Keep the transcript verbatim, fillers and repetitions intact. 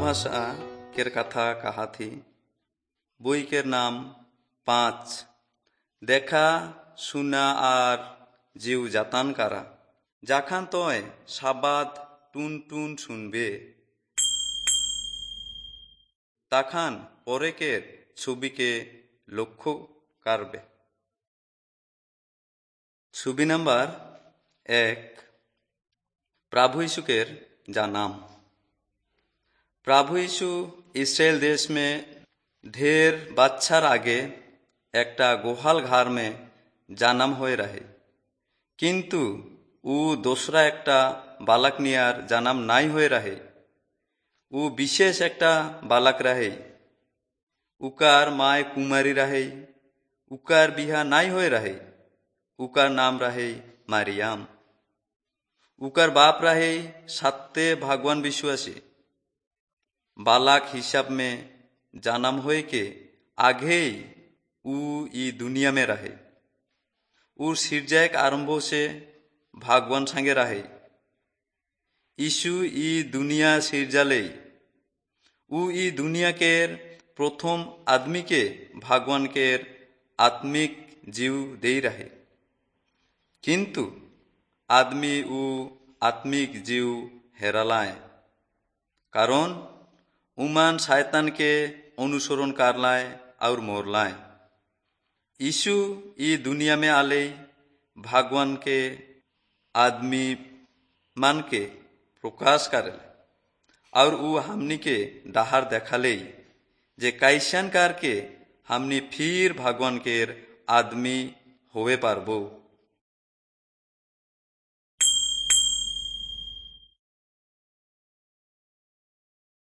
भाषा केर कथा कहा थी। বই কের নাম পাঁচ। দেখা শুনা আর জিউ জাতান কারা, যাখান তয় সাবাদ টুন টুন শুনবে, তাখান পরেকের ছবিকে লক্ষ্য করবে। ছবি নাম্বার এক, प्रभु यीशु केर जन्म। प्रभु यीशु इस्राएल देश में ढेर बच्चार आगे एकटा गोहाल घर में जन्म होए रहे, किन्तु ऊ दोसरा एकटा बालक नियार जन्म नाई होए रहे। ऊ विशेष एकटा बालक रहे। उकार माय कुमारी रहे। उकार बिहा नाई होए रहे। उकार नाम रहे मारियाम। उकार बाप रहे सत्य भगवान विश्वासी। बालक हिसाब में जन्म होए के आगे ऊ ई दुनिया में रहे। उर सिरजाक आरंभ से भगवान संगे रहे। यीशु ई दुनिया सिरजाले ऊ ई दुनिया केर प्रथम आदमी के भगवान केर आत्मिक जीव दे रहे, किन्तु आदमी ऊ आत्मिक जीव हेरालाय, कारण उमान शैतान के अनुसरण करलाय और मोरलाय। यीशु ई दुनिया में आले भगवान के आदमी मन के प्रकाश करे और ऊ हमनी के डहार देखाले जे कैसन करके हमनी फिर भगवान केर आदमी होवे पारबो।